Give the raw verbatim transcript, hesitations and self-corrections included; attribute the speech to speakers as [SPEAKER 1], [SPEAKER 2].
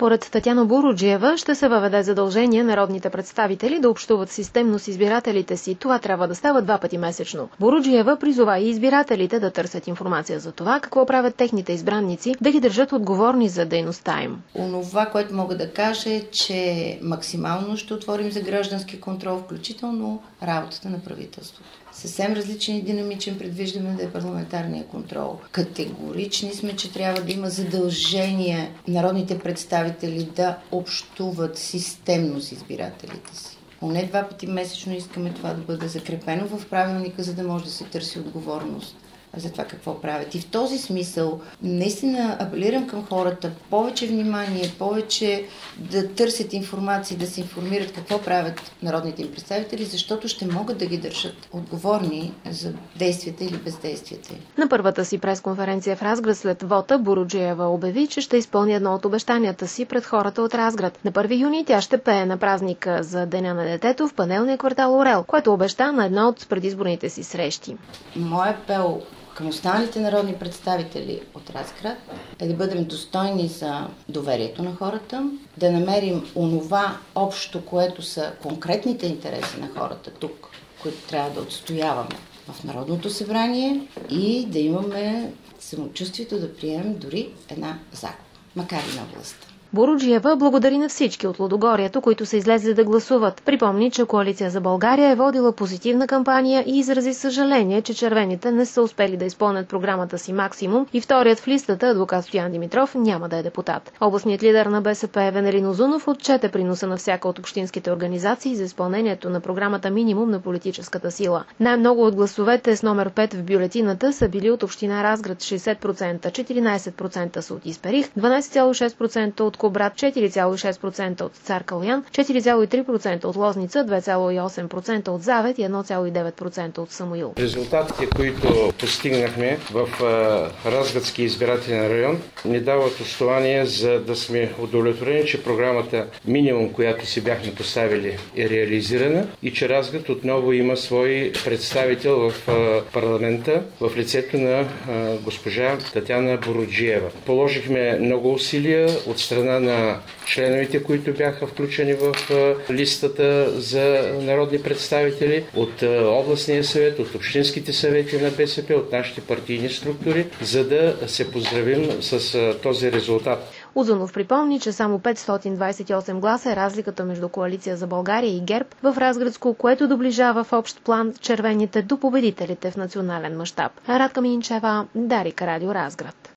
[SPEAKER 1] Според Татяна Буруджиева ще се въведе задължение народните представители да общуват системно с избирателите си. Това трябва да става два пъти месечно. Буруджиева призова и избирателите да търсят информация за това какво правят техните избранници, да ги държат отговорни за дейността им.
[SPEAKER 2] Онова, което мога да кажа е, че максимално ще отворим за граждански контрол, включително работата на правителството. Съвсем различен и динамичен предвиждаме да е парламентарния контрол. Категорични сме, че трябва да има задължение народните представители да общуват системно с избирателите си. Поне два пъти месечно искаме това да бъде закрепено в правилника, за да може да се търси отговорност за това какво правят. И в този смисъл наистина апелирам към хората повече внимание, повече да търсят информация, да се информират какво правят народните им представители, защото ще могат да ги държат отговорни за действията или бездействията.
[SPEAKER 1] На първата си пресконференция в Разград след вота Буруджиева обяви, че ще изпълни едно от обещанията си пред хората от Разград. На първи юни тя ще пее на празника за Деня на детето в панелния квартал Орел, което обеща на една от предизборните си срещи.
[SPEAKER 2] Моя апел към останалите народни представители от Разград е да бъдем достойни за доверието на хората, да намерим онова общо, което са конкретните интереси на хората тук, които трябва да отстояваме в Народното събрание и да имаме самочувствието да приемем дори една загуба, макар и на властта.
[SPEAKER 1] Буруджиева благодари на всички от Лудогорието, които са излезли да гласуват. Припомни, че Коалиция за България е водила позитивна кампания и изрази съжаление, че червените не са успели да изпълнят програмата си максимум и вторият в листата, адвокат Стоян Димитров, няма да е депутат. Областният лидер на БСП Венелин Узунов отчете приноса на всяка от общинските организации за изпълнението на програмата минимум на политическата сила. Най-много от гласовете с номер пет в бюлетината са били от община Разград шейсет процента, четиринайсет процента са от Исперих, дванайсет цяло и шест процента от Кубрат, четири цяло и шест процента от Цар Калоян, четири цяло и три процента от Лозница, две цяло и осем процента от Завет и едно цяло и девет процента от Самуил.
[SPEAKER 3] Резултатите, които постигнахме в Разградски избирателен район, ни дават основание за да сме удовлетворени, че програмата минимум, която си бяхме поставили, е реализирана и че Разград отново има свой представител в парламента в лицето на госпожа Татяна Буруджиева. Положихме много усилия от страна на членовете, които бяха включени в листата за народни представители, от областния съвет, от общинските съвети на БСП, от нашите партийни структури, за да се поздравим с този резултат.
[SPEAKER 1] Узунов припомни, че само петстотин двайсет и осем гласа е разликата между Коалиция за България и ГЕРБ в Разградско, което доближава в общ план червените до победителите в национален мащаб. Радка Минчева, Дарик, Радио Разград.